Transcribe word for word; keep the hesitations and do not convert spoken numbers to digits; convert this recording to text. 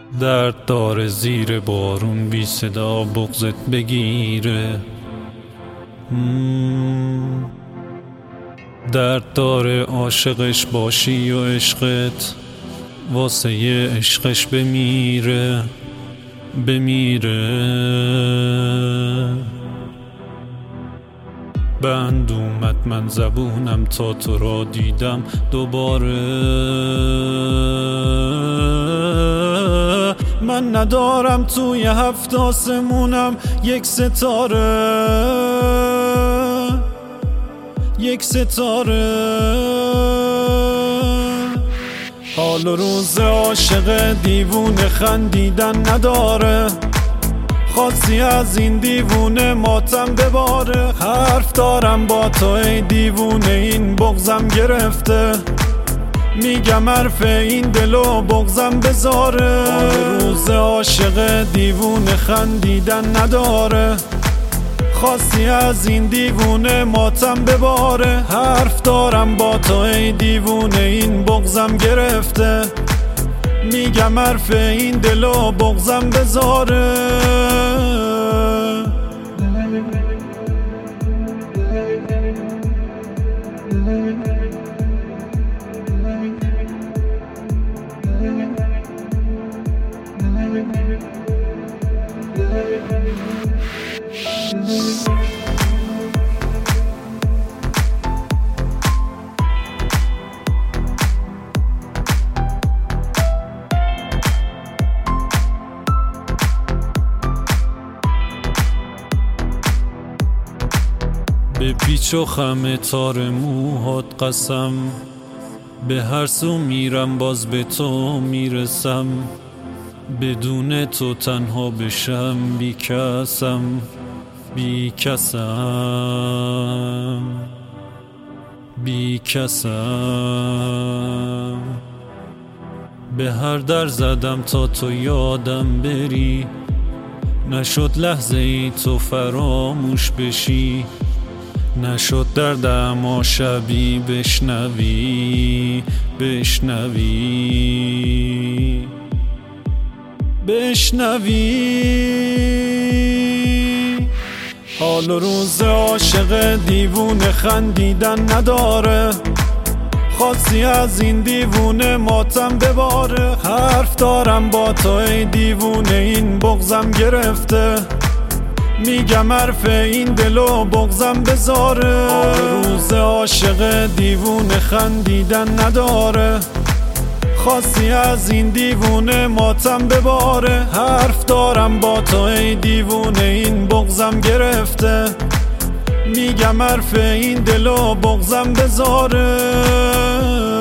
درد داره زیر بارون بی صدا بغضت بگیره. مم. درد داره عاشقش باشی و عشقت واسه یه عشقش بمیره بمیره. بند اومد من زبونم تا تو را دیدم دوباره. من ندارم توی هفت آسمونم یک ستاره یک ستاره. حال و روز عاشق دیوونه خندیدن نداره. خاصی از این دیوونه ماتم بباره. حرف دارم با تو ای دیوونه این بغضم گرفته. میگم حرف این دلو بغضم بذاره. روز عاشق دیوونه خندیدن نداره. خاصی از این دیوونه ماتم بباره. حرف دارم با تو ای دیوونه این بغضم گرفته. میگم حرف این دلو بغضم بذاره. به پیچ و خم تار موهات قسم. به هر سو میرم باز به تو میرسم. بدون تو تنها بشم بی کسم بی کسم بی کسم. به هر در زدم تا تو یادم بری. نشد لحظه ای تو فراموش بشی. نشد دردم اما شبی بشنوی بشنوی بشنوی. حال و روز عاشق دیوونه خندیدن نداره. خاصی از این دیوونه ماتم بباره. حرف دارم با تو ای دیوونه این بغضم گرفته. میگم حرف این دلو بغضم بذاره. روز عاشق دیوونه خندیدن نداره. خاصی از این دیوونه ماتم بباره. حرف دارم با تو ای دیوونه این بغضم گرفته. میگم حرف این دلو بغضم بذاره.